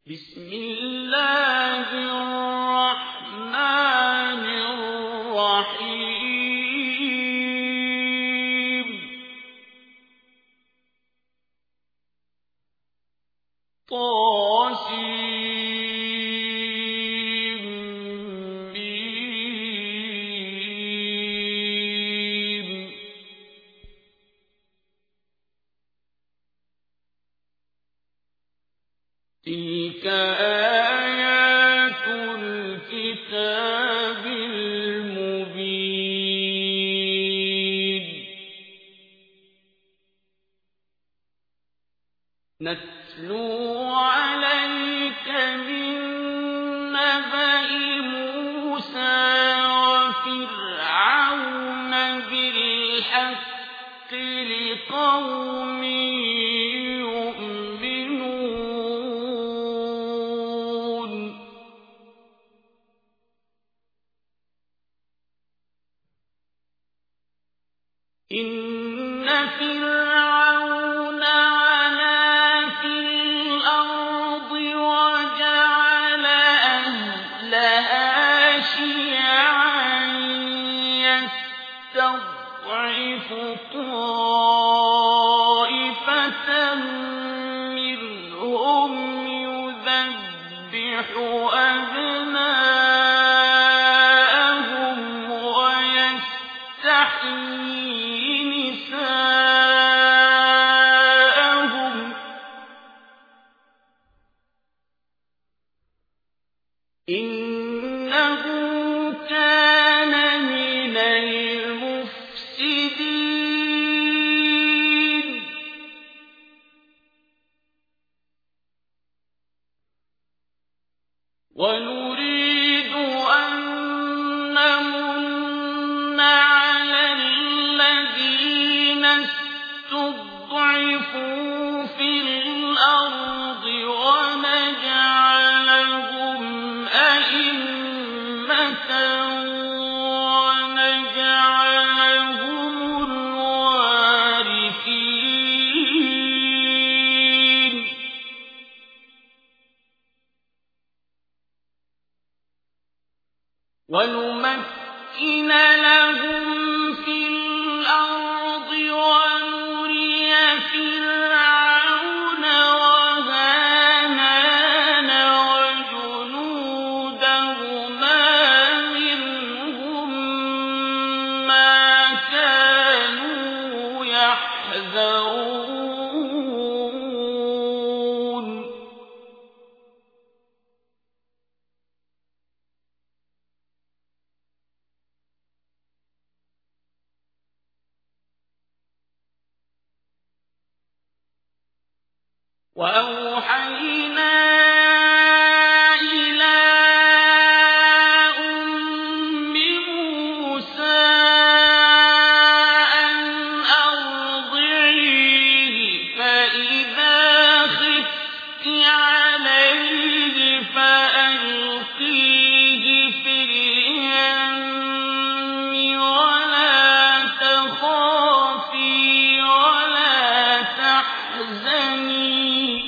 بسم الله الرحمن الرحيم تلك آيات الكتاب المبين نتلو عليك من نبأ موسى وفرعون بالحق لقوم إن فرعون علا في الأرض وجعل أهلها شيعا يستضعف طائفة منهم يذبح أبناءهم ويستحيي نساءهم إنه كان من المفسدين ونريد أن نمن على الذين استضعفوا في الأرض ونجعلهم أئمة ونجعلهم الوارثين ونمكن لهم في الأرض ونري فرعون وهامان وجنودهما منهم ما كانوا يحذرون وأوحينا إلى أم موسى أن أرضعيه فإذا خفت عليه فألقيه في اليم ولا تخافي ولا تحزني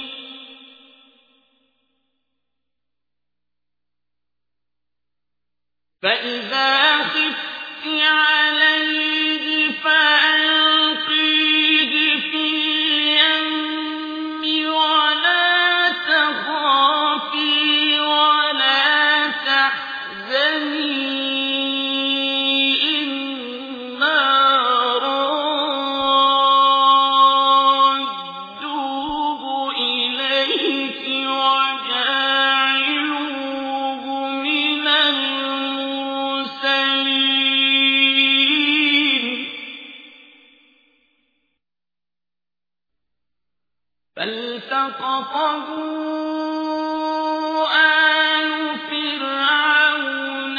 فإذا خفت عليه فألقيه في اليم ولا تخافي ولا تحزني إنا رادوه إليك وجاعلوه من المرسلين فالتقطه آل فرعون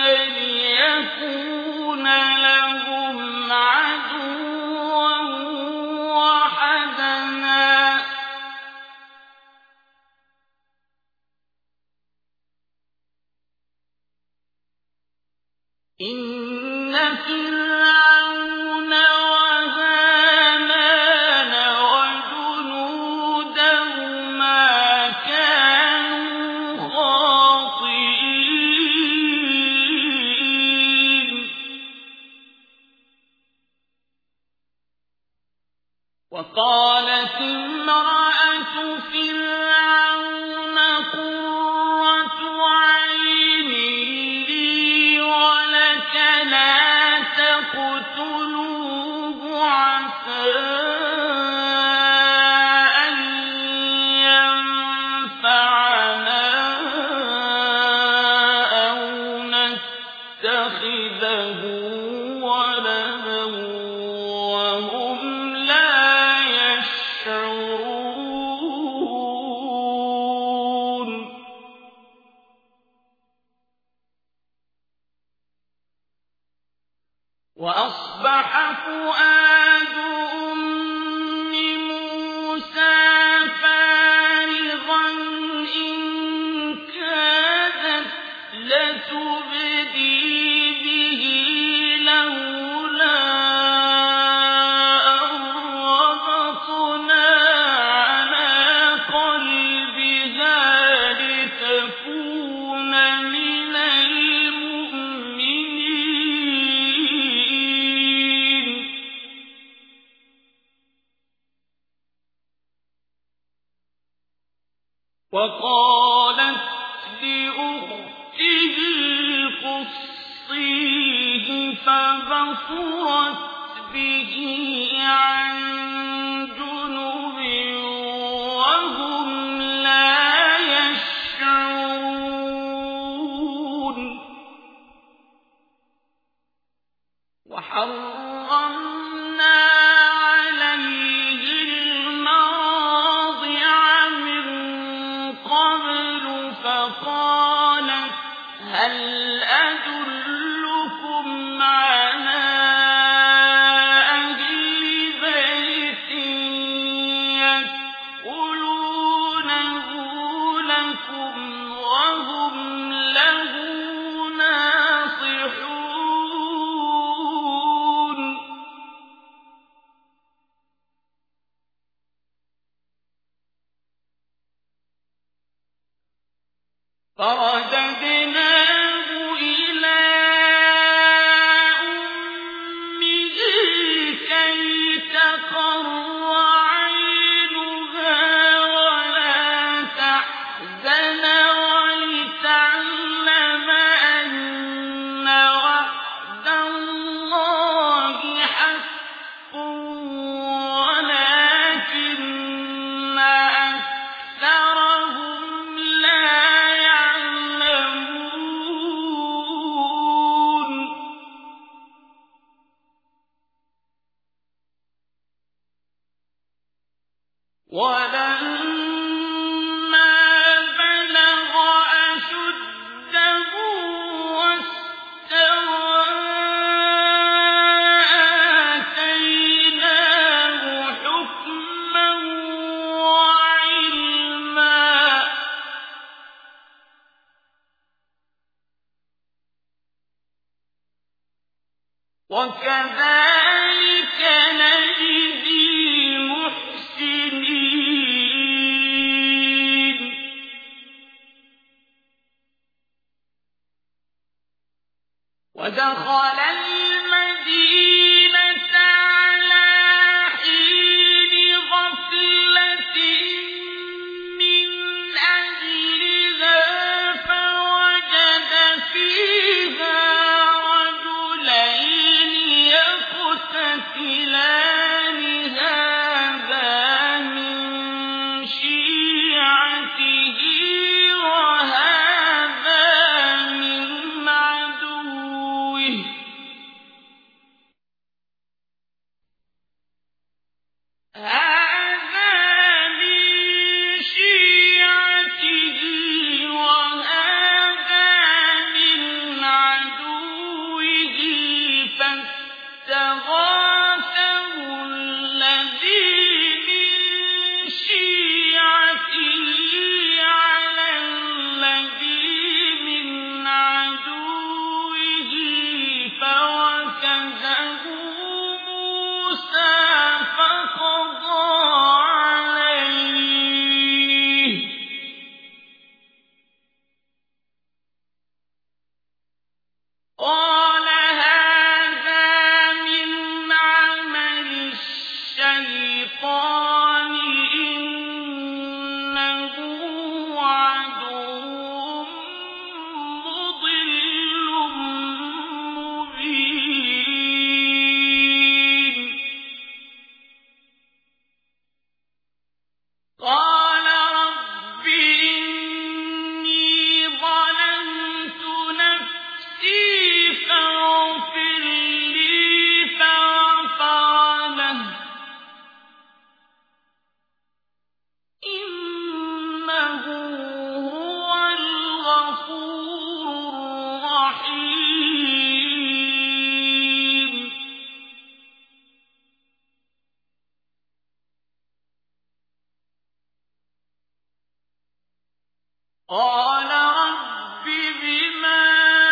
ليكون لهم عدوا وحزنا إن فرعون وهامان وجنودهما كانوا تبدي به لولا أن ربطنا على قلبها لتكون من المؤمنين وقالت لأخته قصيه فبصرت به عن جنب وهم لا يشعرون وحرمنا عليه المراضع من قبل فقالت هل أدلكم على أهل بيت يكفلونه لكم وهم له ناصحون فرددناه إلى أمه كي تقر عينها ولا تحزن ولتعلم أن وعد الله حق ولكن أكثرهم لا يعلمون ولما بلغ أشده واستوى آتيناه حكما وعلما وكذلك نجزي المحسنين ودخل المدينة على حين غفلة من أهلها فوجد فيها رجلين يقتتلان هذا من شيعته وهذا من عدوه فاستغاثه الذي من شيعته على الذي من عدوه فوكزه موسى فقضى عليه قال هذا من عمل الشيطان إنه عدو مضل مبين قال رب إني ظلمت نفسي فاغفر لي فغفر له إنه هو الغفور الرحيم قال رب بما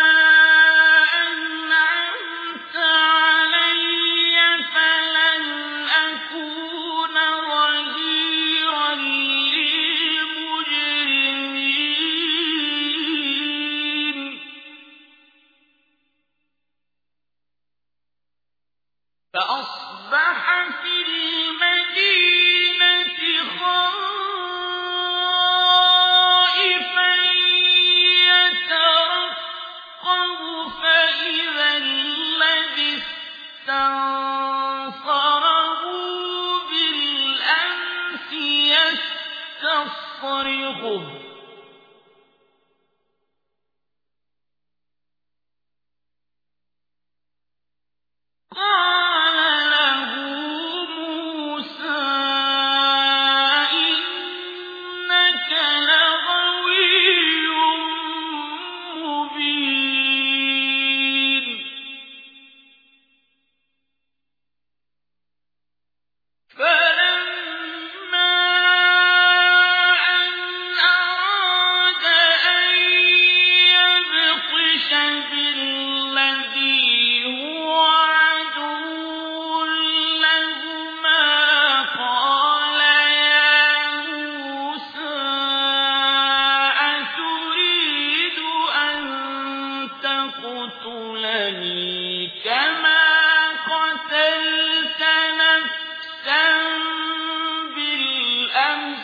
تقتلني كما قتلت نفسا بالأمس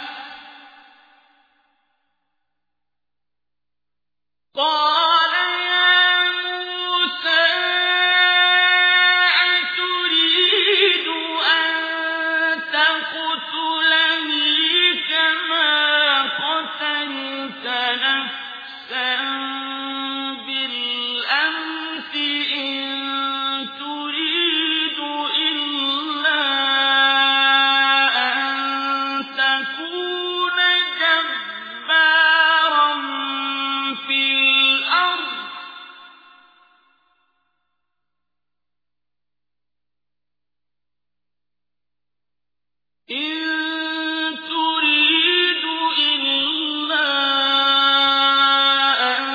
قال يا موسى أتريد أن تقتلني كما قتلت نفسا بالأمس إن تريد إلا أن تكون جبارا في الأرض إن تريد إلا أن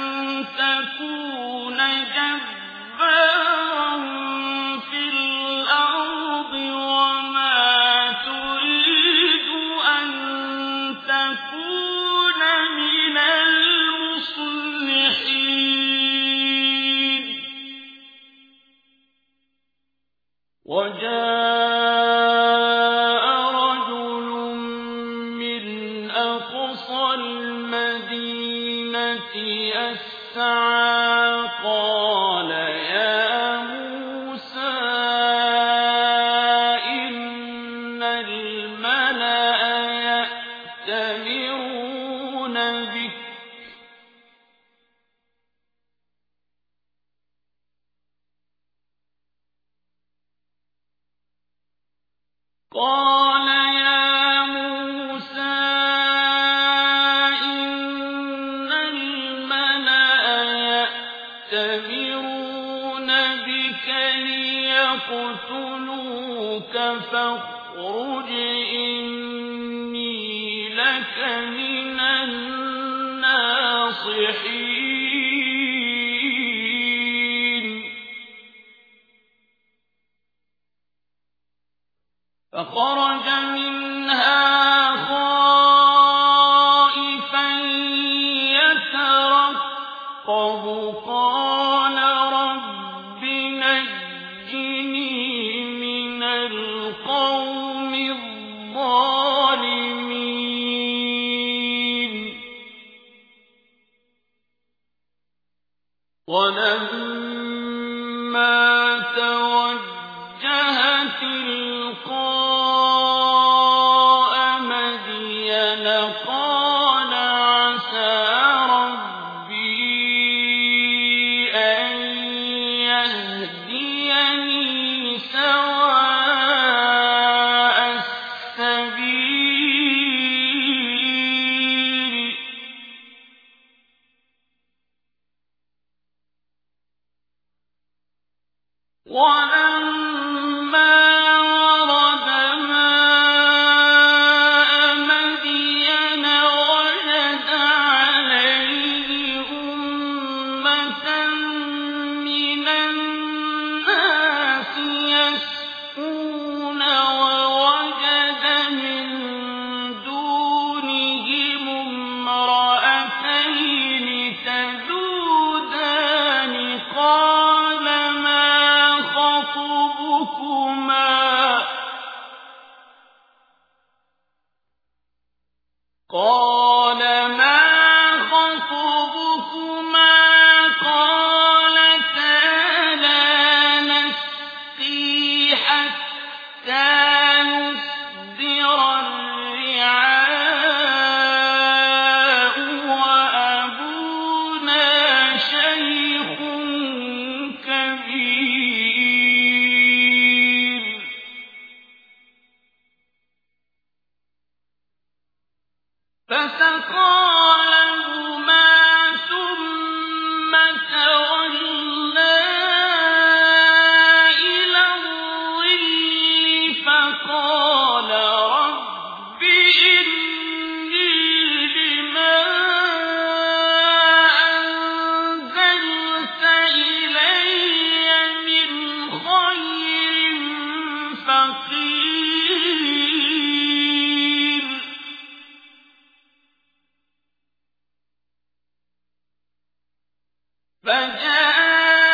تكون جبارا في الأرض وما تريد أن تكون من المصلحين وجاء رجل من أقصى المدينة يسعى قال يا موسى إن الملأ يأتمرون بك قال يا موسى إن الملأ يأتمرون بك ليقتلوك فاخرج إني لك من الناصحين فخرج منها خائفا يترقب قال رب نجني من القوم الظالمين ولما توجه تلقاء مدين قال عسى ربي أن يهديني سواء السبيل ولما ورد ماء مدين وجد عليه أمة من الناس يسقون ووجد من دونهم امرأتين تذودان قال ما خطبكما قالتا لا نسقي حتى يصدر الرعاء وأبونا شيخ كبير فسقى لهما ثم تولى إلى الظل فقال رب إني لما أنزلت إلي من خير فقير فجاء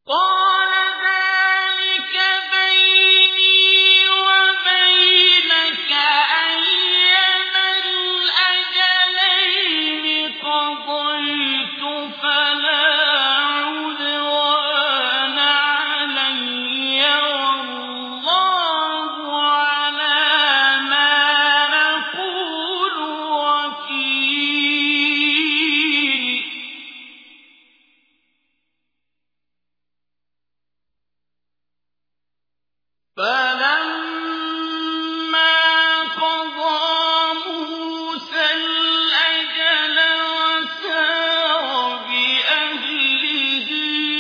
قال ذلك بيني وبينك أيما الأجلين قضيت فلا عدوان علي والله على ما نقول وكيل فلما قضى موسى الأجل وسار بأهله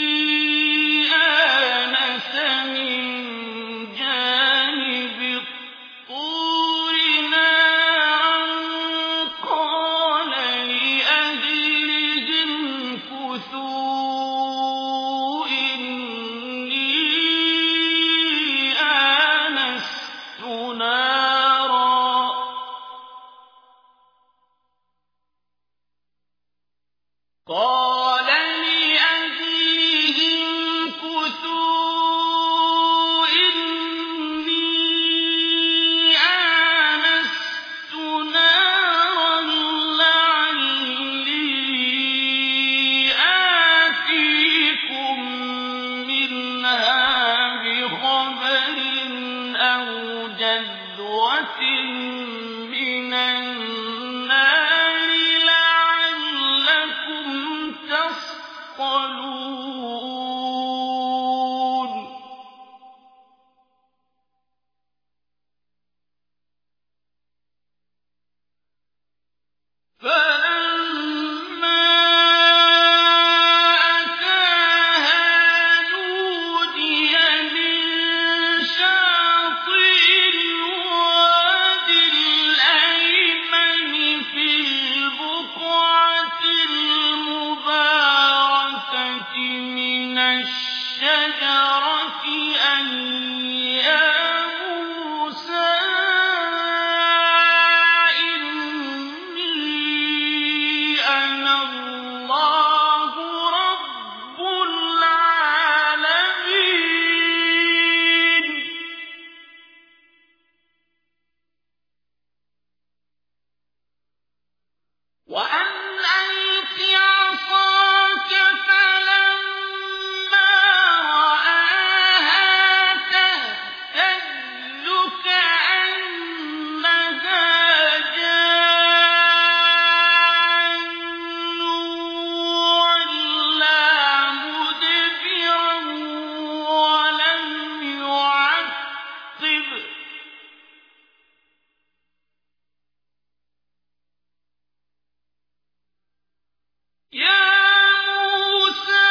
آنس من جانب الطور نارا قال لأهلهم امكثوا إني آنست نارا لعلي آتيكم منها بخبر أو جذوة من النار لعلكم تصطلون فلما أتاها نودي من شاطئ الواد الأيمن في البقعة المباركة من الشجرة أن يا موسى إني أنا الله رب العالمين وأن ألق عصاك فلما رآها تهتز كأنها جان ولا مدبرا ولم يعقب يا موسى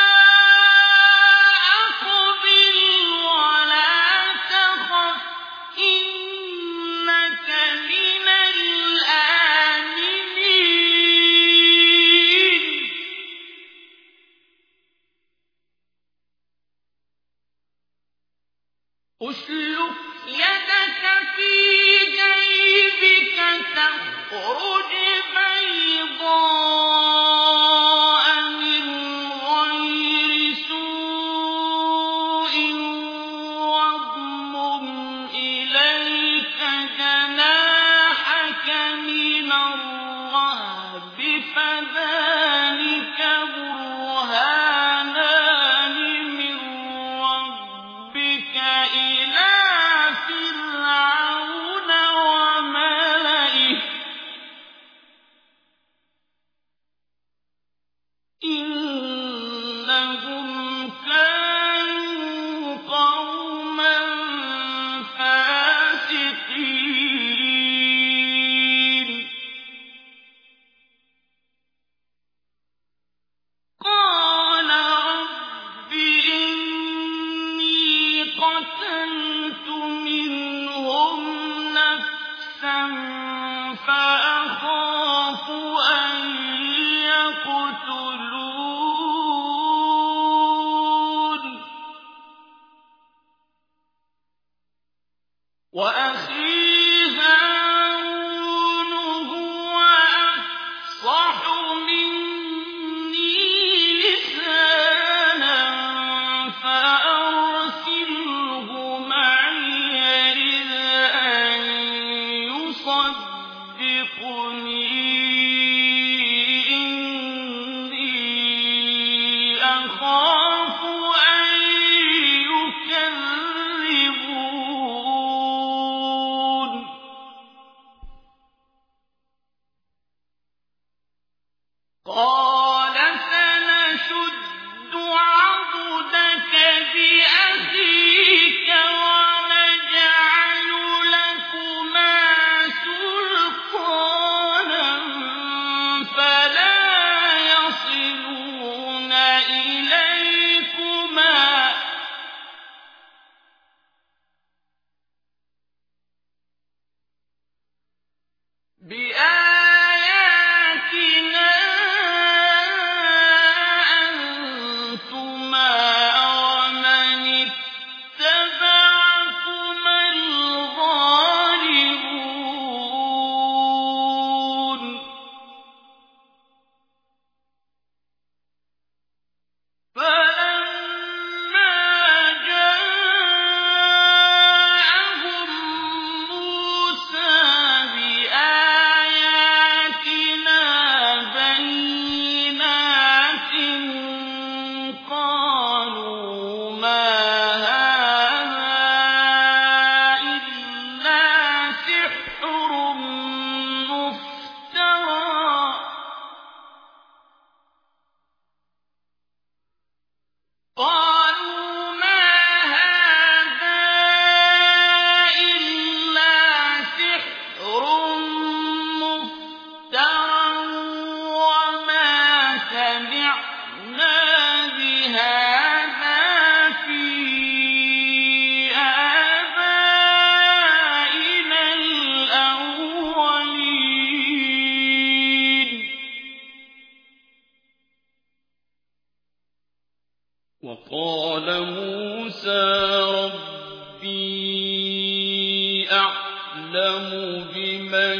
أقبل ولا تخف إنك من الآمنين أسلك يدك في جيبك تخرج بيضاء من غير سوء واضمم إليك جناحك من الرهب فذلك برهانان من ربك إلى فرعون وملئه إنهم كانوا قوما فاسقين قال رب إني قتلت منهم نفسا فأخاف أن يقتلون أَخَافُ أَن يُكَذِّبُونِ قَالَ سَنَشُدُّ عَضُدَكَ بِأَخِيكَ وَنَجْعَلُ لَكُمَا سُلْطَانًا فَلَا يَصِلُونَ إِلَيْكُمَا بِآيَاتِنَا أَنتُمَا وَمَنِ اتَّبَعَكُمَا الْغَالِبُونَ فَلَمَّا جَاءَهُم مُوسَىٰ بِآيَاتِنَا بَيِّنَاتٍ قَالُوا مَا هَٰذَا إِلَّا سِحْرٌ مُّفْتَرًى وَمَا سَمِعْنَا بِهَٰذَا فِي آبَائِنَا الْأَوَّلِينَ وَقَالَ مُوسَىٰ رَبِّي أَعْلَمُ بِمَن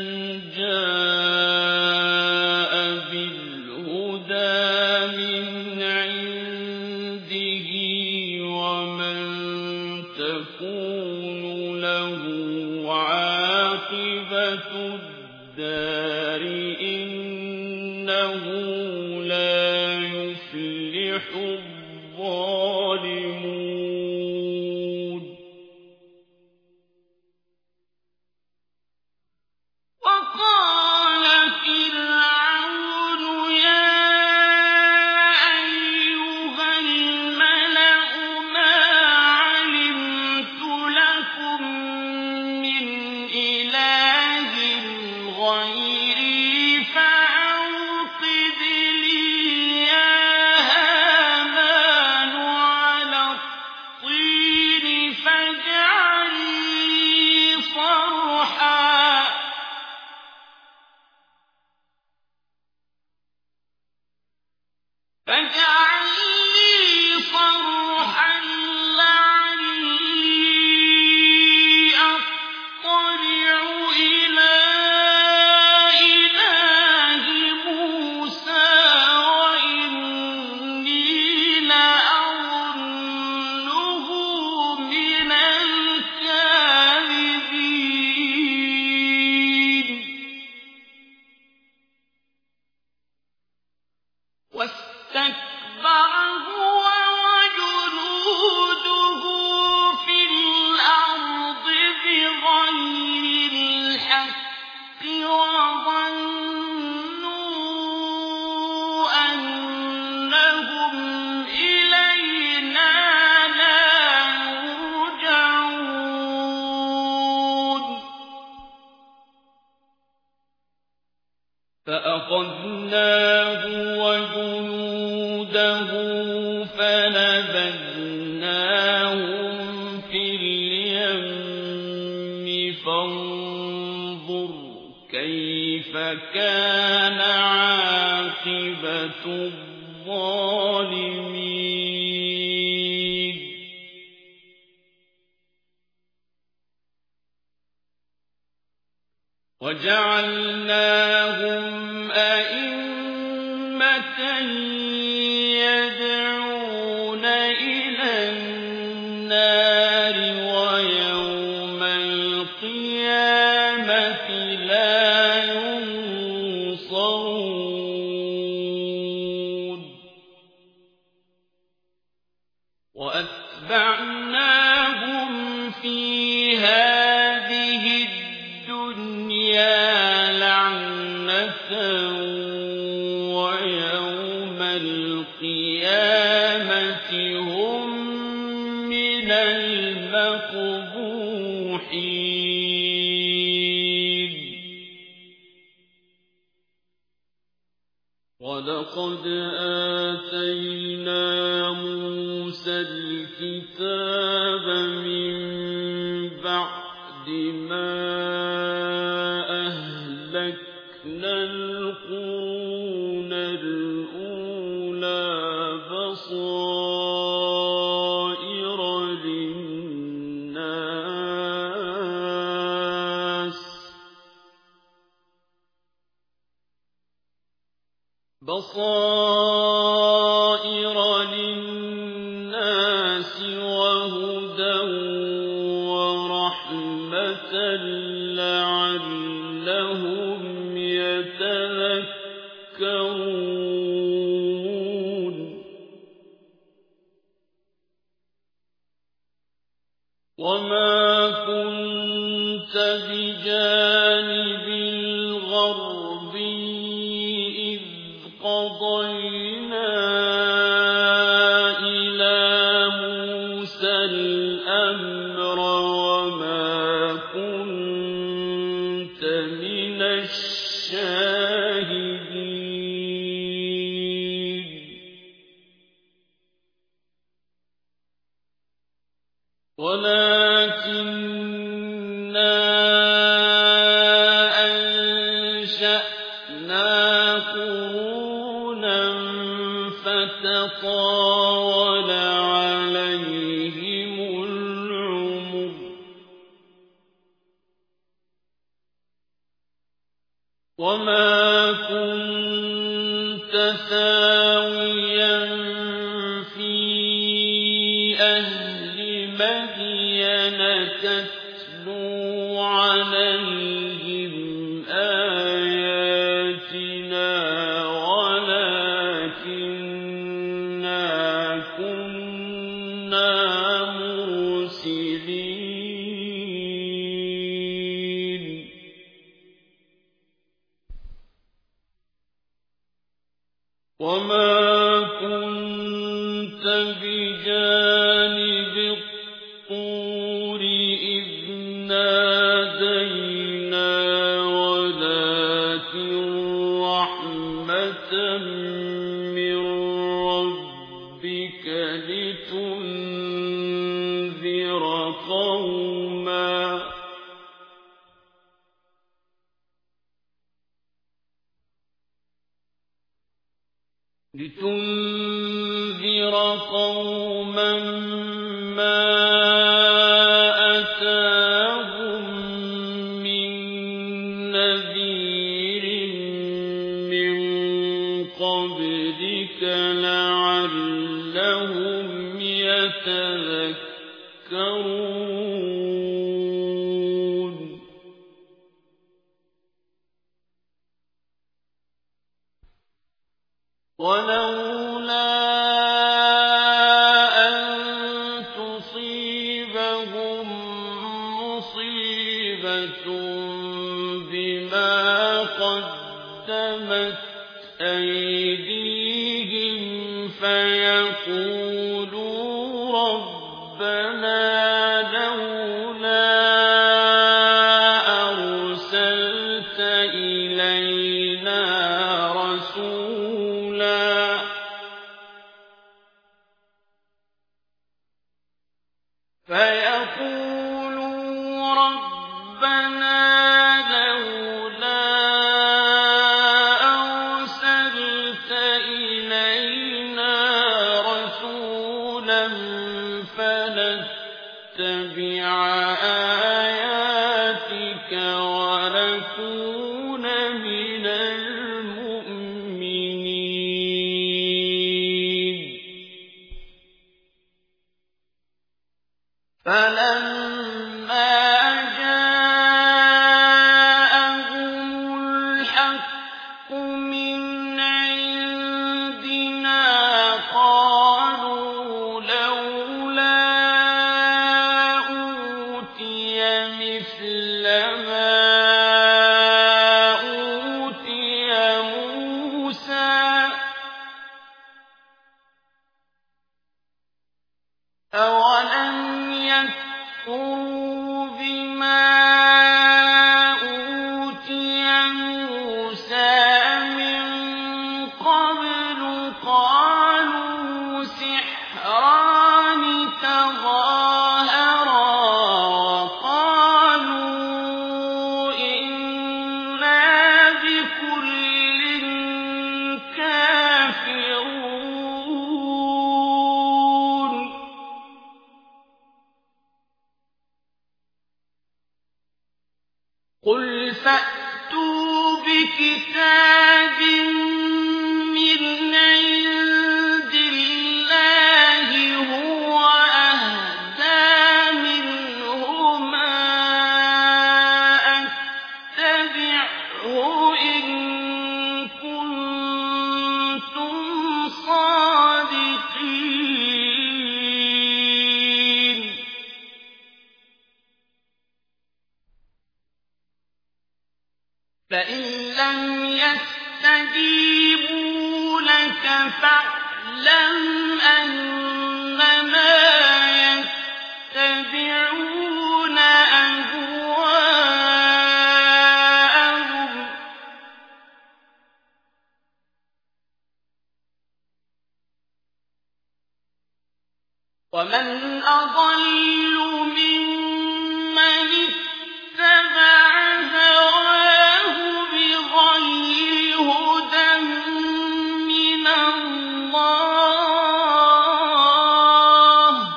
جَاءَ بِالْهُدَىٰ مِنْ عِندِهِ وَمَن تَكُونُ لَهُ عَاقِبَةُ الدَّارِ ۖ إِنَّهُ لَا يُفْلِحُ الظَّالِمُونَ وَقَالَ فِرْعَوْنُ يَا أَيُّهَا الْمَلَأُ مَا عَلِمْتُ لَكُم مِّنْ إِلَٰهٍ غَيْرِي فَأَوْقِدْ لِي يَا هَامَانُ عَلَى الطِّينِ فَاجْعَل لي صَرْحًا لَّعَلِّي أَطَّلِعُ إِلَىٰ إِلَٰهِ مُوسَىٰ وَإِنِّي لَأَظُنُّهُ مِنَ الْكَاذِبِينَ وَاسْتَكْبَرَ هُوَ وَجُنُودُهُ فِي الْأَرْضِ بِغَيْرِ الْحَقِّ وَظَنُّوا أَنَّهُمْ إِلَيْنَا لَا يُرْجَعُونَ فَأَخَذْنَاهُ وَجُنُودَهُ فَنَبَذْنَاهُمْ فِي الْيَمِّ فَانظُرْ كَيْفَ كَانَ عَاقِبَةُ الظَّالِمِينَ وَجَعَلْنَاهُمْ أَئِمَّةً يَدْعُونَ إِلَى النَّارِ وَيَوْمَ الْقِيَامَةِ لَا يُنصَرُونَ وَأَتْبَعْنَاهُمْ فِي هَٰذِهِ الدُّنْيَا لَعْنَةً وَيَوْمَ الْقِيَامَةِ هُم مِّنَ الْمَقْبُوحِينَ وَلَقَدْ آتَيْنَا مُوسَى الْكِتَابَ مِن بَعْدِ مَا أَهْلَكْنَا الْقُرُونَ الْأُولَىٰ بَصَائِرَ لِلنَّاسِ وَهُدًى وَرَحْمَةً لَّعَلَّهُمْ يَتَذَكَّرُونَ وَمَا كُنتَ بِجَانِبِ الْغَرْبِيِّ إِذْ قَضَيْنَا إِلَىٰ مُوسَى الْأَمْرَ وَمَا كُنتَ مِنَ الشَّاهِدِينَ وَلَٰكِنَّا أَنشَأْنَا قُرُونًا فَتَطَاوَلَ عَلَيْهِمُ الْعُمُرُ وَمَا كُنتَ ثَاوِيًا فِي أَهْلِ مَدْيَنَ تَتْلُو عَلَيْهِمْ آيَاتِنَا وَلَٰكِنَّا كُنَّا مُرْسِلِينَ وَمَا كُنتَ بِجَانِبِ الطُّورِ إِذْ نَادَيْنَا وَلَٰكِن رَّحْمَةً مِّن رَّبِّكَ لِتُنذِرَ قَوْمًا مَّا أَتَاهُم مِّن نَّذِيرٍ مِّن قَبْلِكَ لَعَلَّهُمْ يَتَذَكَّرُونَ وَلَوْلَا أَن تُصِيبَهُم مُّصِيبَةٌ بِمَا قَدَّمَتْ أَيْدِيهِمْ فَيَقُولُوا رَبَّنَا لَوْلَا أَرْسَلْتَ إِلَيْنَا رَسُولًا فَنَتَّبِعَ آيَاتِكَ وَنَكُونَ مِنَ الْمُؤْمِنِينَ فَلَمَّا جَاءَهُمُ الْحَقُّ مِنْ عِندِنَا قَالُوا لَوْلَا أَوَلَمْ يَكْفُرُوا بِمَا أُوتِيَ مُوسَىٰ مِن قَبْلُ قَالُوا سِحْرَانِ تَظَاهَرَا وَقَالُوا إِنَّا بِكُلٍّ كَافِرُونَ قُلْ فَأْتُوا بِكِتَابٍ مِّنْ عِندِ اللَّهِ هُوَ أَهْدَىٰ مِنْهُمَا أَتَّبِعْهُ إِن كُنتُمْ صَادِقِينَ فَإِن لَّمْ يَسْتَجِيبُوا لَكَ فَاعْلَمْ أَنَّمَا يَتَّبِعُونَ أَهْوَاءَهُمْ ۚ وَمَنْ أَضَلُّ مِمَّنِ اتَّبَعَ هَوَاهُ بِغَيْرِ هُدًى مِّنَ اللَّهِ ۚ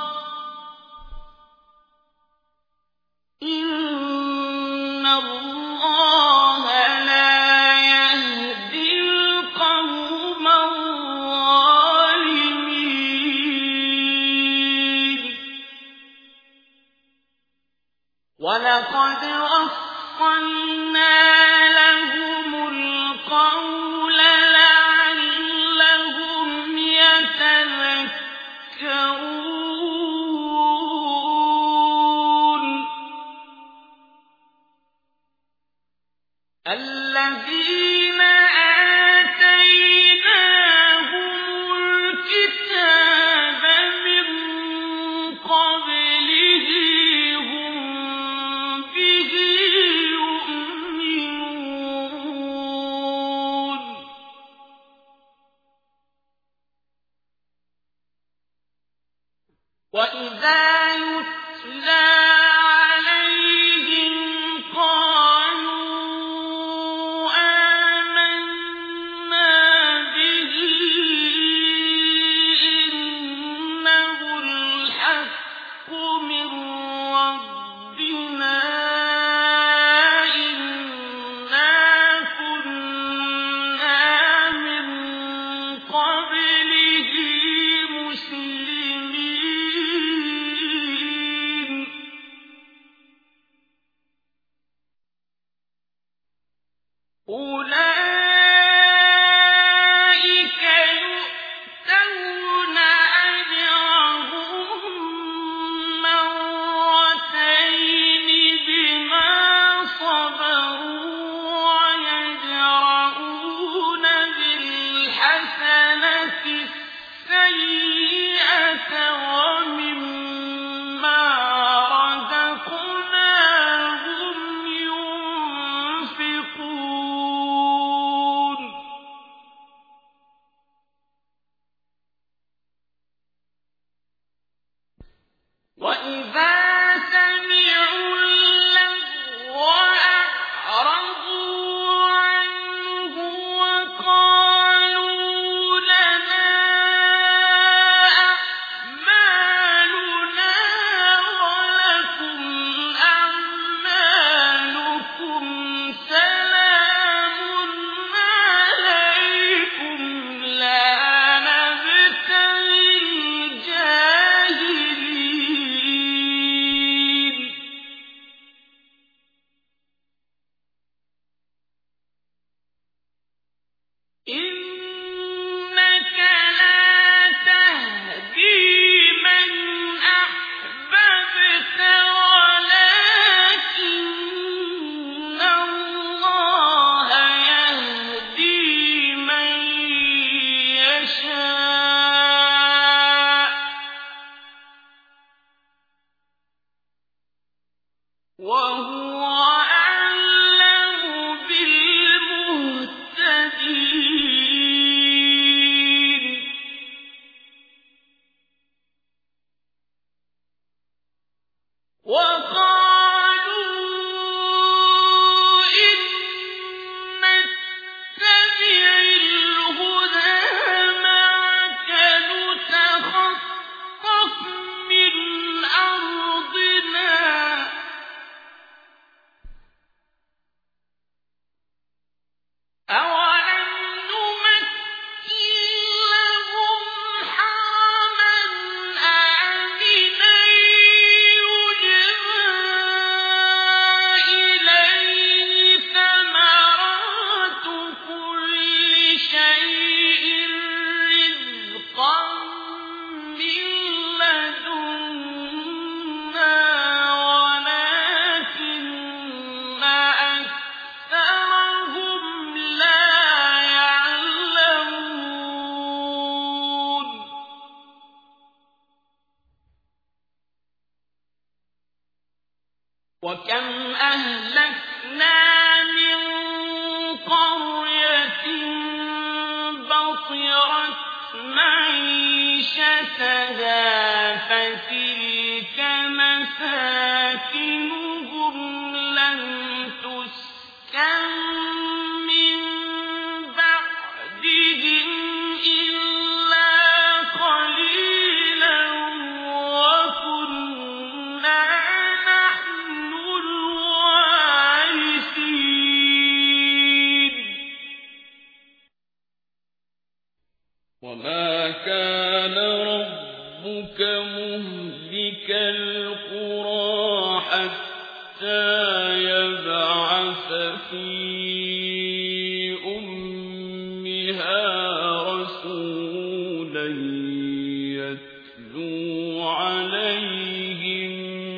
إِنَّ اللَّهَ لَا يَهْدِي الْقَوْمَ الظَّالِمِينَ وَلَقَدْ وَصَّلْنَا لَهُمُ الْقَوْلَ لَعَلَّهُمْ يَتَذَكَّرُونَ الَّذِينَ آتَيْنَاهُمُ الْكِتَابَ مِن قَبْلِهِ هُم بِهِ يُؤْمِنُونَ وَإِذَا يُتْلَىٰ عَلَيْهِمْ قَالُوا آمَنَّا بِهِ إِنَّهُ الْحَقُّ مِن رَّبِّنَا إِنَّا كُنَّا مِن قَبْلِهِ مُسْلِمِينَ وَكَمْ أَهْلَكْنَا مِن قَرْيَةٍ بَطِرَتْ مَعِيشَتَهَا فَتِلْكَ مَسَاكِنُهُمْ لَمْ تُسْكَن مِّن بَعْدِهِمْ إِلَّا قَلِيلًا وَكُنَّا نَحْنُ الْوَارِثِينَ وَمَا كَانَ رَبُّكَ مُهْلِكَ الْقُرَىٰ حَتَّىٰ يَبْعَثَ فِي أُمِّهَا رَسُولًا يَتْلُو عَلَيْهِمْ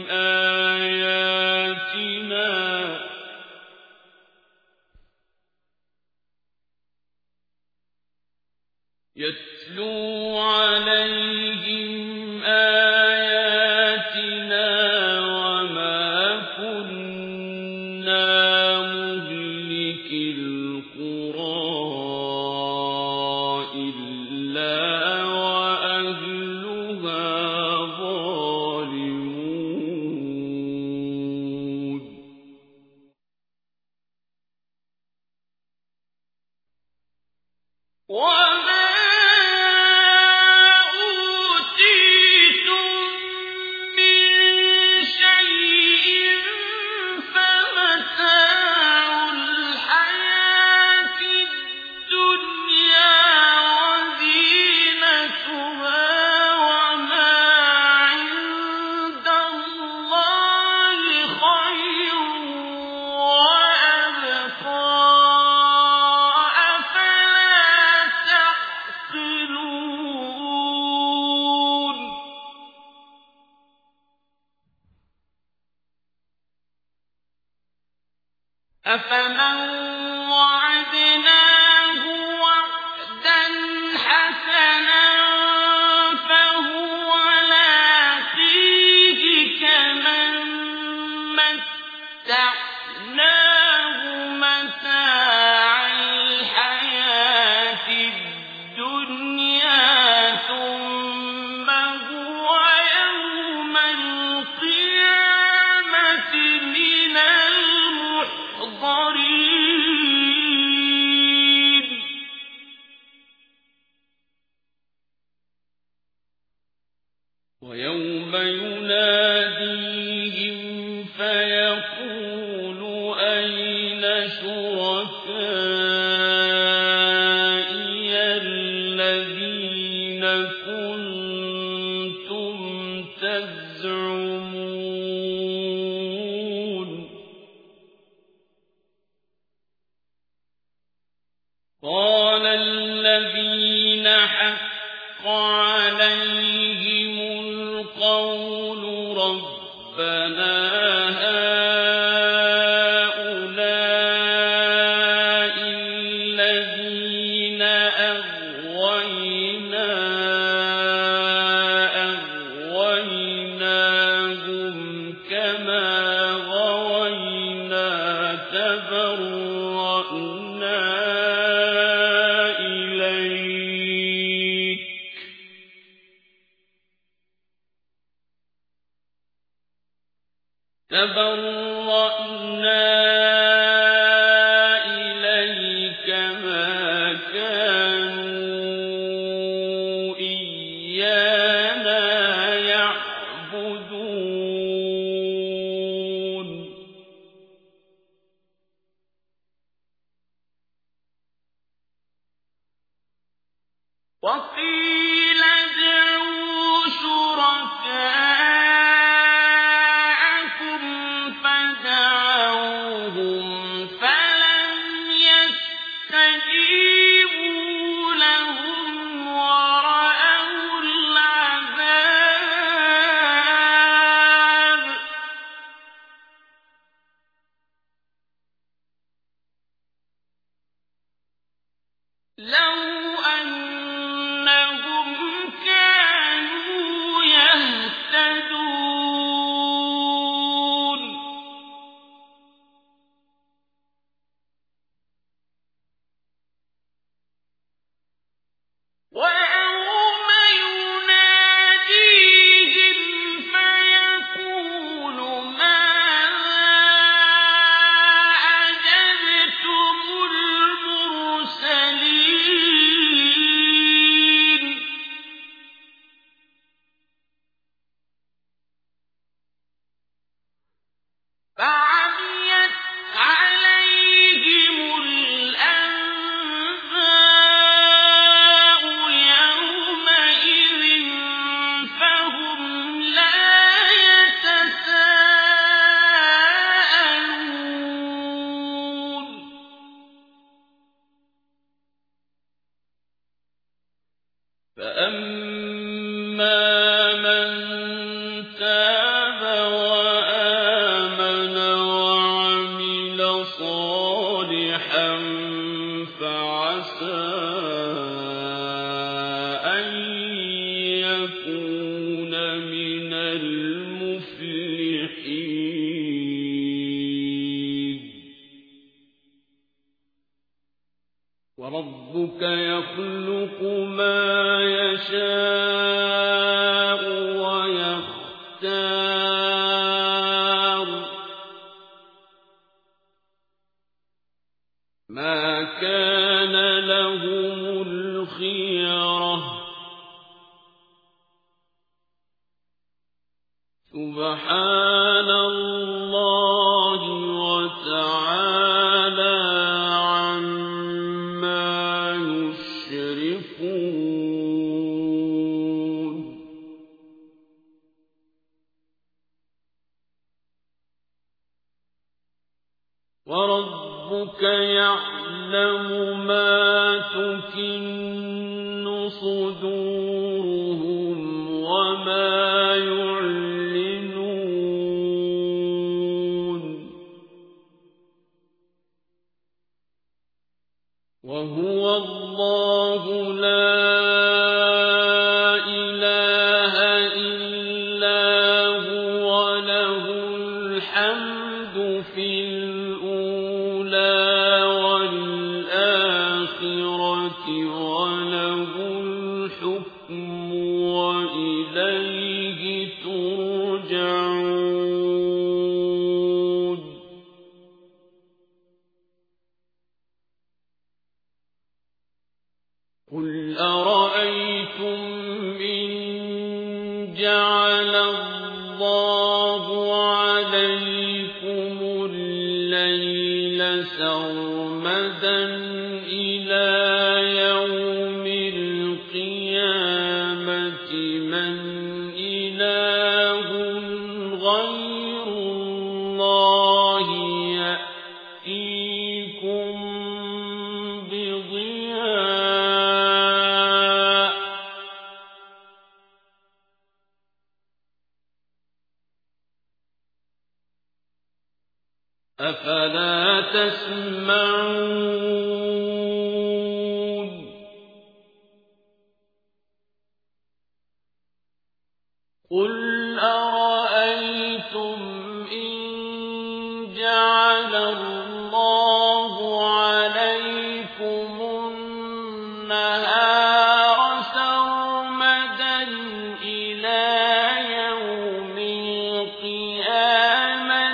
آيَاتِنَا وَمَا كُنَّا مُهْلِكِي الْقُرَىٰ إِلَّا وَأَهْلُهَا ظَالِمُونَ وَمَا أُوتِيتُم مِّن شَيْءٍ فَمَتَاعُ الْحَيَاةِ الدُّنْيَا وَزِينَتُهَا وَمَا عِندَ اللَّهِ خَيْرٌ وَأَبْقَىٰ أَفَمَن وَعَدْنَاهُ وَعْدًا حَسَنًا فَهُوَ لَاقِيهِ كَمَن مَّتَّعْنَاهُ مَتَاعَ الْحَيَاةِ الدُّنْيَا ثُمَّ هُوَ يَوْمَ الْقِيَامَةِ مِنَ الْمُحْضَرِينَ وَيَوْمَ يُنَادِيهِمْ فَيَقُولُ أَيْنَ شُرَكَائِيَ الَّذِينَ كُنتُمْ تَزْعُمُونَ قَالَ الَّذِينَ حَقَّ عَلَيْهِمُ الْقَوْلُ رَبَّنَا هَٰؤُلَاءِ الَّذِينَ أَغْوَيْنَاهُمْ كَمَا غَوَيْنَا تَبَرَّأْنَا إِلَيْكَ ۖ تبرأنا إليك ما كانوا إيانا يعبدون وقيل ادعوا شركاءكم فدعوهم فلم يستجيبوا لهم ورأوا العذاب لو أنهم كانوا يهتدون ويوم يناديهم فيقول ماذا أجبتم المرسلين فعميت عليهم الأنباء يومئذ فهم لا يتساءلون فأما من تاب وآمن وعمل صالحا فعسى أن يكون من المفلحين وربك يخلق ما يشاء ويختار ما كان لهم الخيرة سبحان الله وتعالى عما يشركون وربك يعلم ما تكن صدورهم وما يعلنون وهو الله لا إله إلا هو له الحمد في الأولى والآخرة وله الحكم وإليه ترجعون قل أرأيتم إن جعل الله عليكم الليل سرمدا إلى يوم القيامة من إله غير الله يأتيكم بضياء أفلا تسمعون قل أرأيتم إن جعل الله عليكم النهار سرمدا إلى يوم القيامة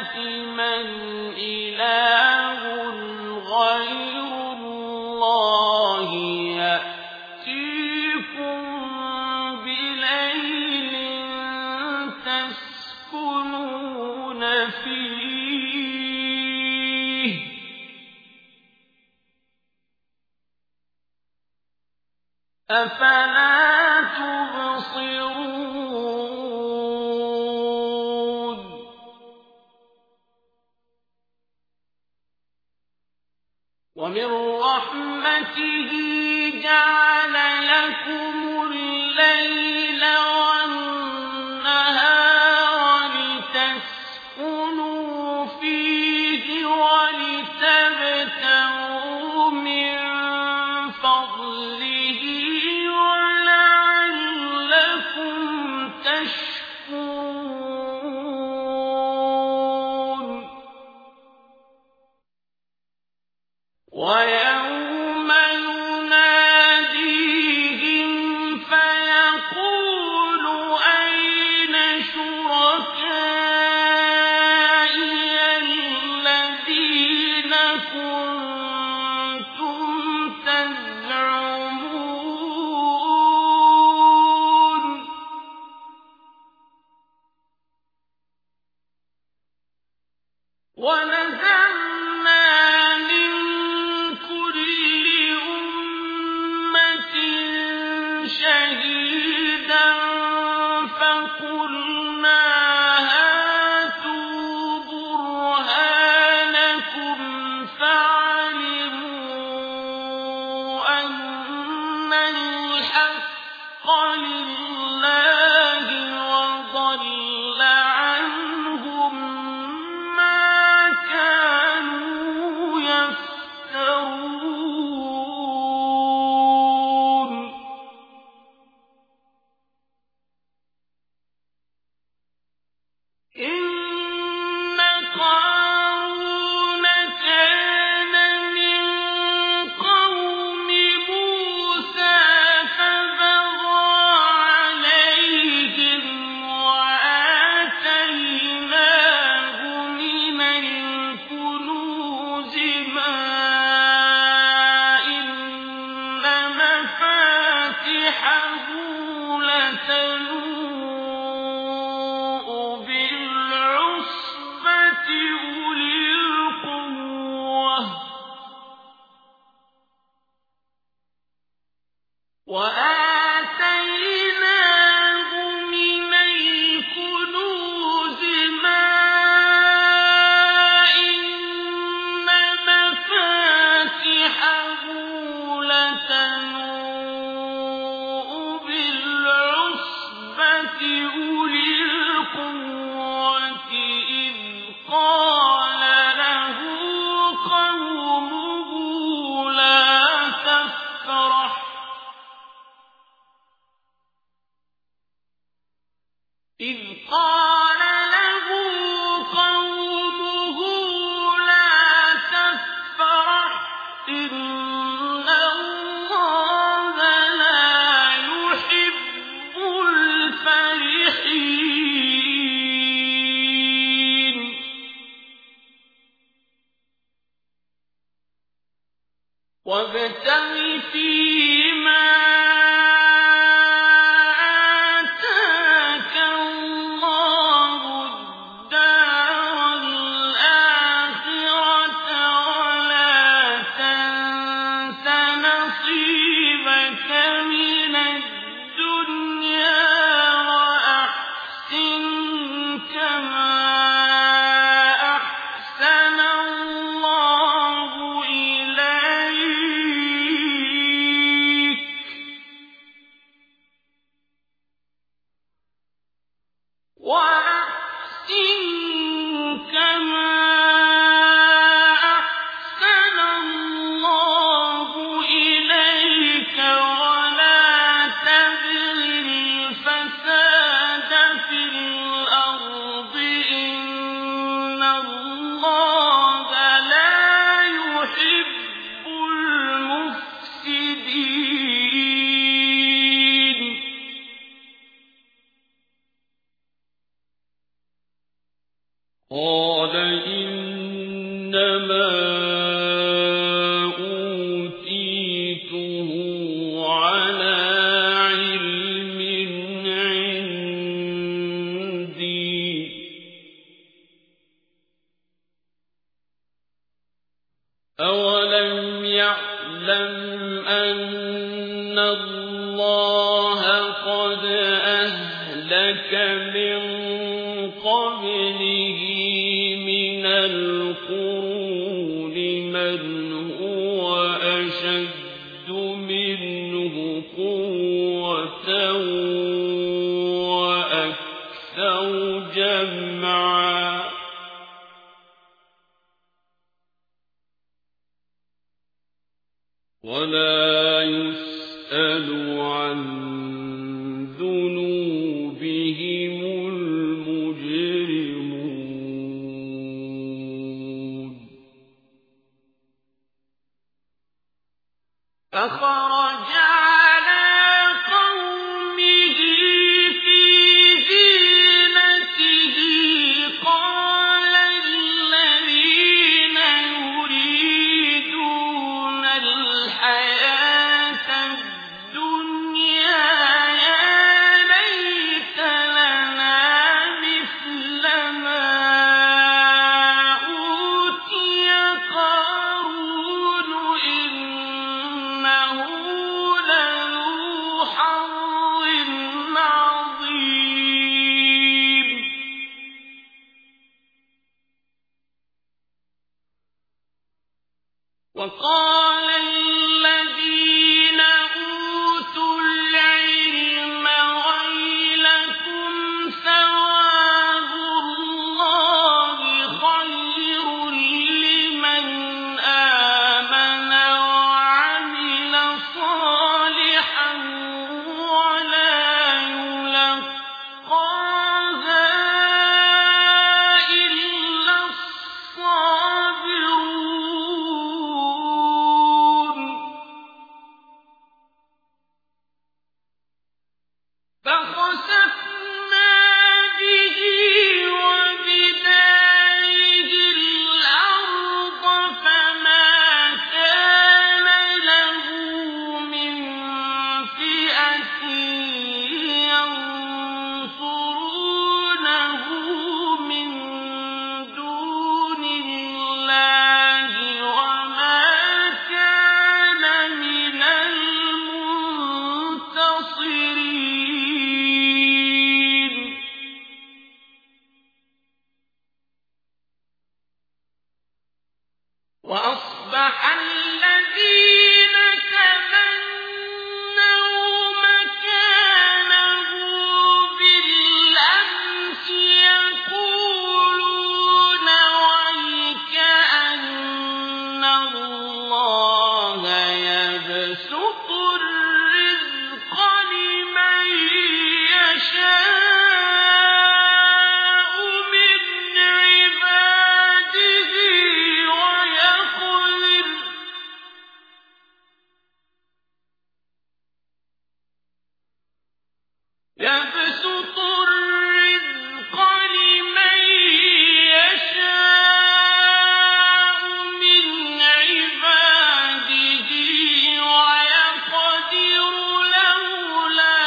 فيه أفلا تبصرون ومن رحمته جعل لكم الليل والنهار لتسكنوا فيه ولتبتغوا من فضله ولعلكم تشكرون ويوم يناديهم فيقول أين شركائي الذين كنتم تزعمون ونزعنا من كل أمة شهيدا فقلنا هاتوا برهانكم فعلموا أن الحق لله وضل عنهم ما كانوا يفترون إن قارون كان من قوم موسى فبغى عليهم وآتيناه من الكنوز ما إن مفاتحه لتنوء بالعصبة أولي القوة وآتيناه من الكنوز ما إن مفاتحه لتنوء بالعصبة أولي القوة إذ قال له قومه لا تفرح إذ قال له قومه لا تفرح إن الله لا يحب الفرحين وابتغ فيما آتاك الله الدار الآخرة ولا تنس نصيبك من الدنيا وأحسن كما أحسن الله إليك وأحسن كما أحسن الله إليك ولا تبغ الفساد في الأرض إن الله لا يحب المفسدين قال إنما أوتيته على علم عندي أهلك من قبله من القرون من هو أشد منه قوة وأكثر جمعا ولا يسأل عن ذنوبهم المجرمون فخرج على قومه في زينته قال الذين يريدون الحياة الدنيا يا ليت لنا مثل ما أوتي قارون إنه لذو حظ عظيم وقال الذين أوتوا العلم ويلكم ثواب الله خير لمن آمن وعمل صالحا ولا يلقاها إلا الصابرون فخسفنا به وبداره الأرض فما كان له من فئة ينصرونه من دون الله وما كان من المنتصرين وأصبح الذين تمنوا مكانه بالأمس يقولون ويكأن الله يبسط الرزق لمن يشاء من عباده ويقدر يبسط الرزق لمن يشاء من عباده ويقدر لولا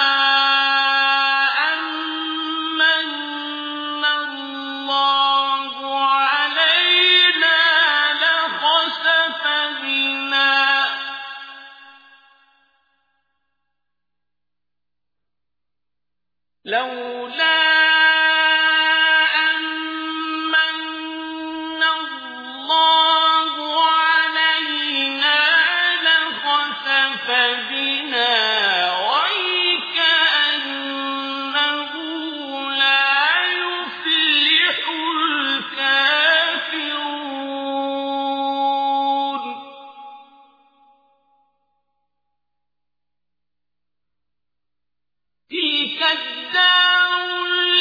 أمن الله علينا لخسف بنا لولا أمن الله علينا لخسف بنا ويكأنه لا يفلح الكافرون تلك الدار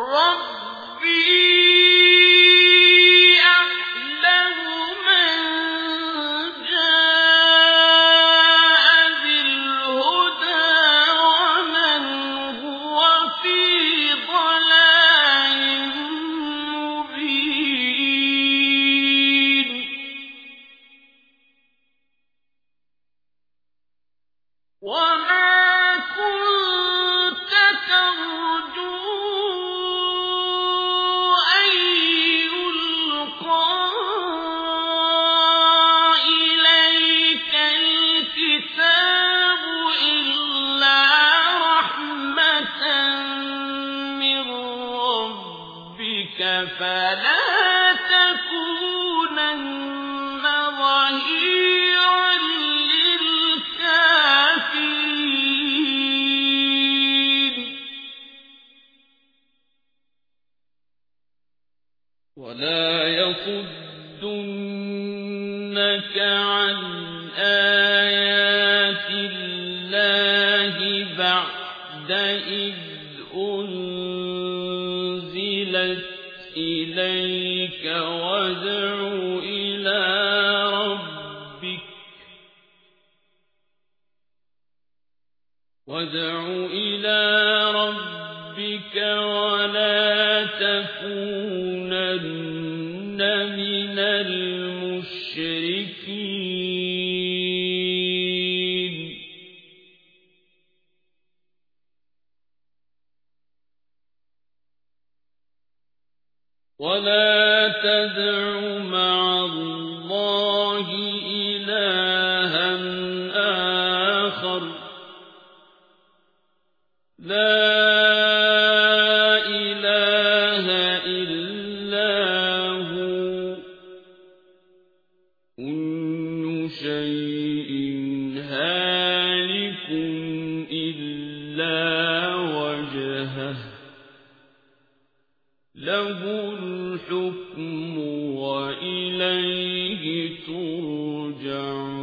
فلا تكونن ظهيرا للكافرين ولا يصدنك عن آيات الله بعد إذ أنزلت إليك وادع إلى ربك ولا تكونن من المشركين ولا تدع مع الله إلها آخر لا إله إلا هو كل شيء هالك إلا وجهه له الحكم وإليه ترجعون